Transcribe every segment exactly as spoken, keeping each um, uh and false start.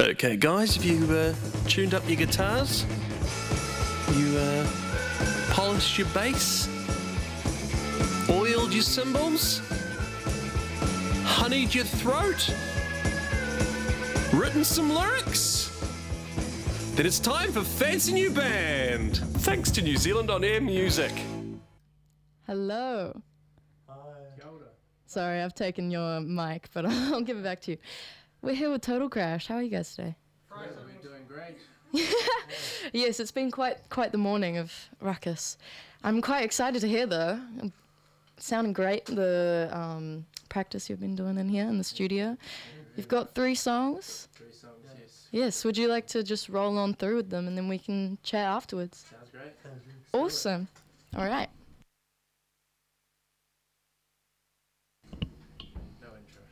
Okay, guys, have you uh, tuned up your guitars? You uh, polished your bass? Oiled your cymbals? Honeyed your throat? Written some lyrics? Then it's time for Fancy New Band, thanks to New Zealand On Air Music. Hello. Hi. Sorry, I've taken your mic, but I'll give it back to you. We're here with Total Crash. How are you guys today? We're doing great. Yes, it's been quite quite the morning of ruckus. I'm quite excited to hear though. Sounding great, the um, practice you've been doing in here in the studio. You've got three songs. Three songs, yes. Yes, would you like to just roll on through with them and then we can chat afterwards? Sounds great. Awesome. All right. No intro.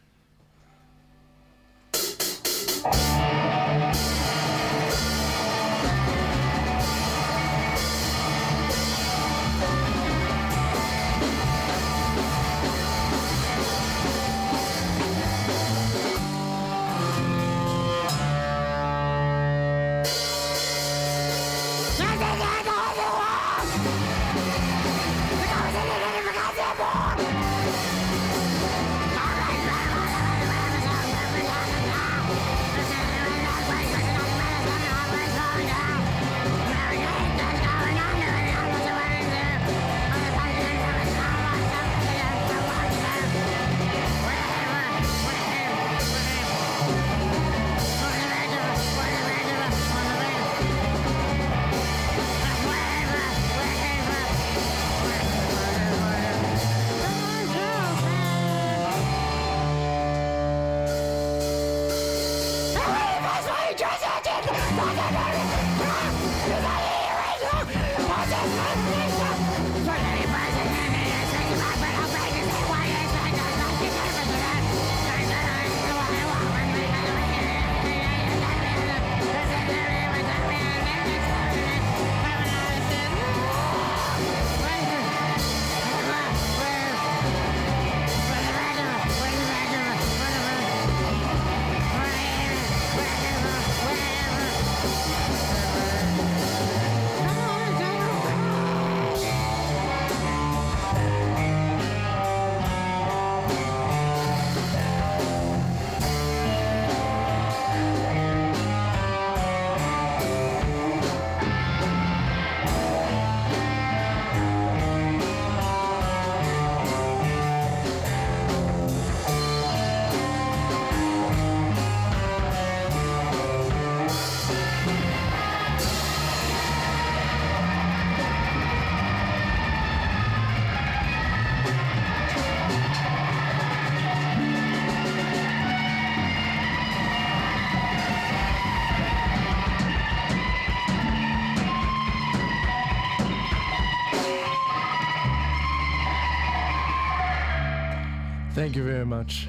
Thank you very much.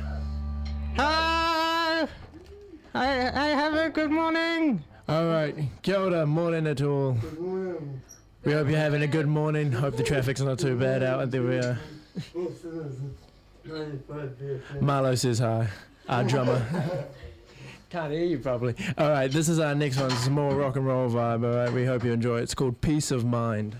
Hi! I, I have a good morning. All right, kia ora, morning at all. Good morning. We hope you're having a good morning. Hope the traffic's not too bad out there. We are. Marlo says hi, our drummer. Can't hear you properly. All right, this is our next one. It's more rock and roll vibe. All right, we hope you enjoy it. It's called Peace of Mind.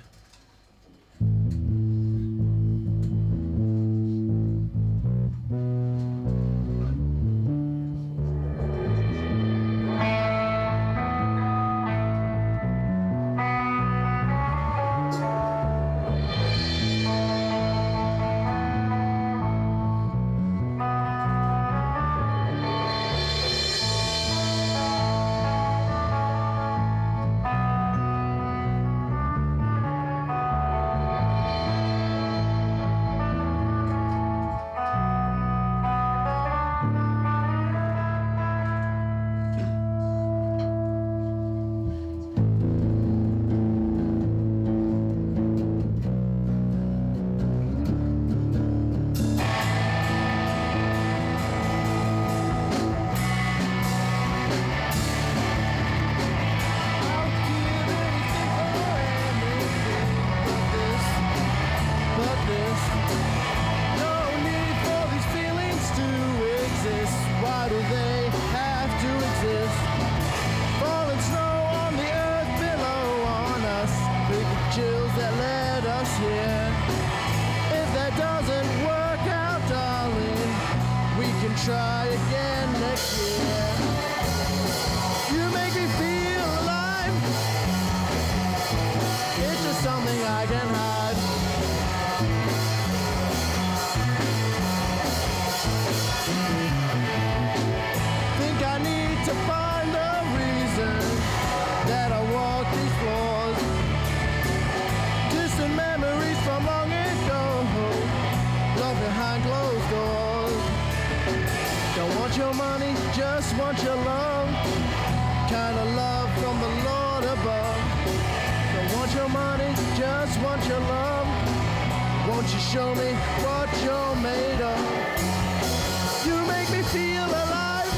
show me what you're made of. You make me feel alive.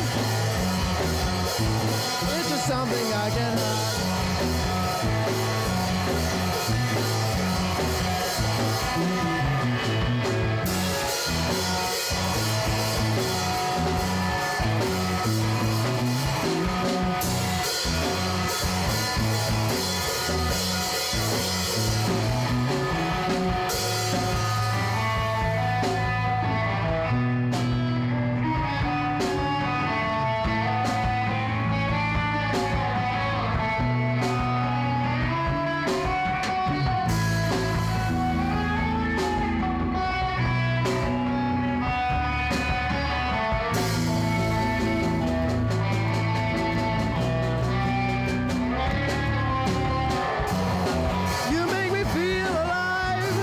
It's just something I can hide. You make me feel alive.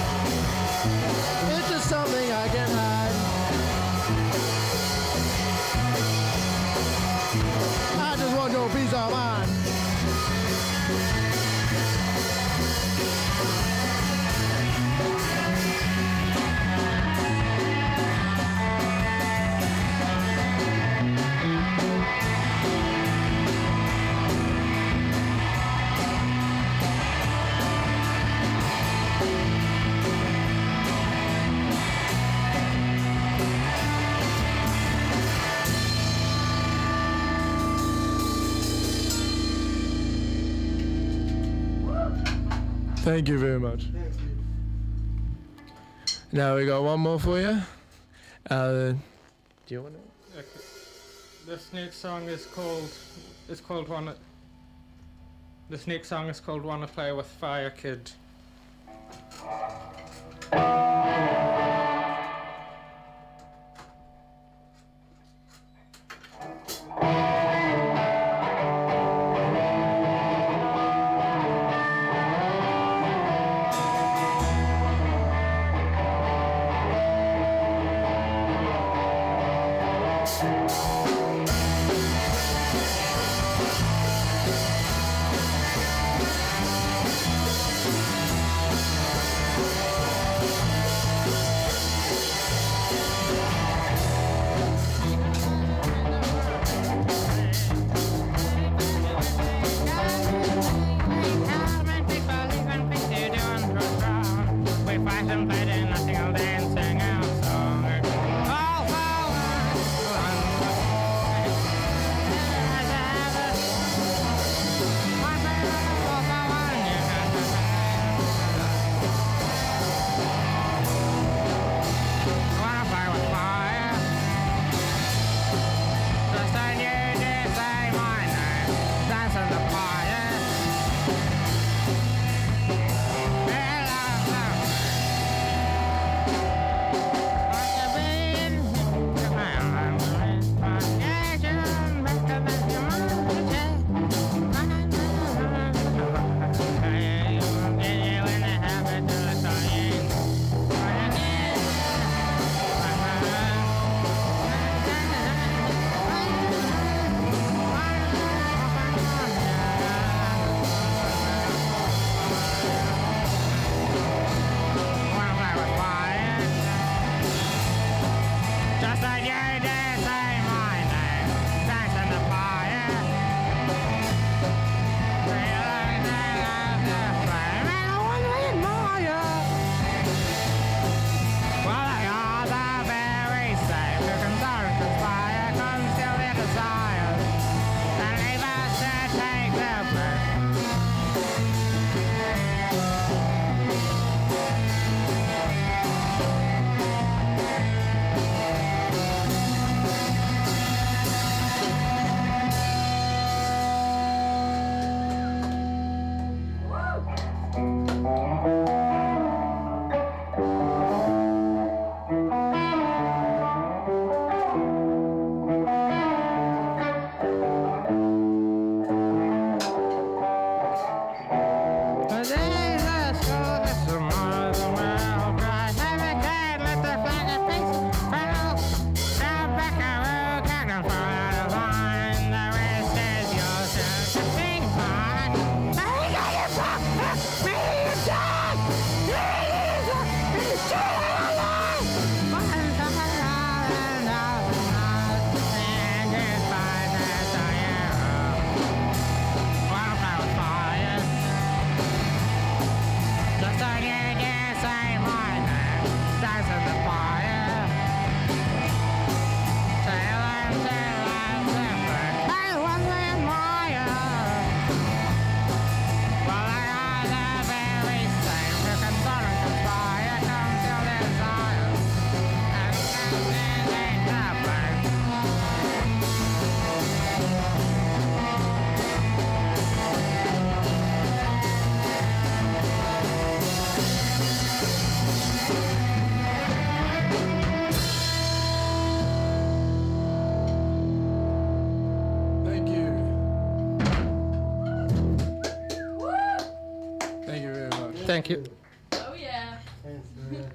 It's just something I can hide. I just want your peace of mind. Thank you very much. Thank you. Now we got one more for you. Uh, do you want to? Okay. This next song is called is called Wanna This next song is called Wanna Play with Fire Kid. Thank Thank you. Oh yeah. Thanks, man.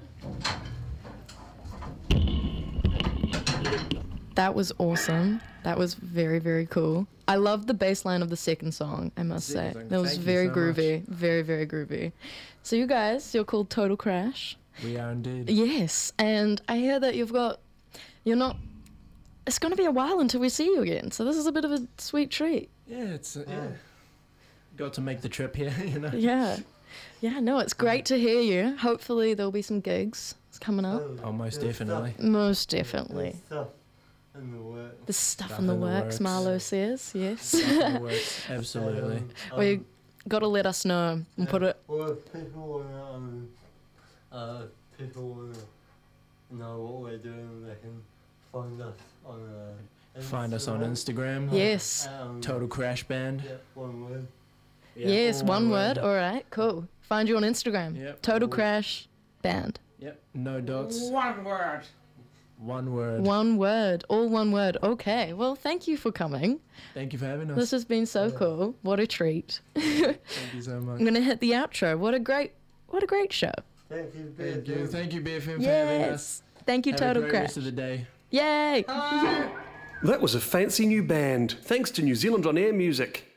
That was awesome. That was very, very cool. I loved the bass line of the second song, I must say. Second song. That was Thank you very so groovy. Very, very groovy. So you guys, you're called Total Crash. We are indeed. Yes, and I hear that you've got, you're not, it's going to be a while until we see you again. So this is a bit of a sweet treat. Yeah, it's uh, yeah. Got to make the trip here, you know. Yeah. Yeah, no, it's great to hear you. Hopefully there'll be some gigs coming up. Oh, most definitely. Most definitely. Stuff in the works. The stuff, Stuff in the in the works, works. Marlo says. Yes. Stuff in the works, absolutely. Um, Well, you um, got to let us know and put it. Or if people wanna, um, uh, people wanna know what we're doing, they can find us on uh, Find us on Instagram. Instagram. Yes. Um, Total Crash Band. Yeah, one word. Yeah. Yes, All one word. All right, cool. Find you on Instagram. Yep. Total Crash Band. Yep. No dots. One word. One word. One word. All one word. Okay. Well, thank you for coming. Thank you for having us. This has been so Yeah. cool. What a treat. Thank you so much. I'm gonna hit the outro. What a great, what a great show. Thank you, Thank you. Bear. Thank you, B F M, for having us. Yes. Thank you, Have Total a great Crash. rest of the day. Yay. That was a fancy new band, thanks to New Zealand On Air Music.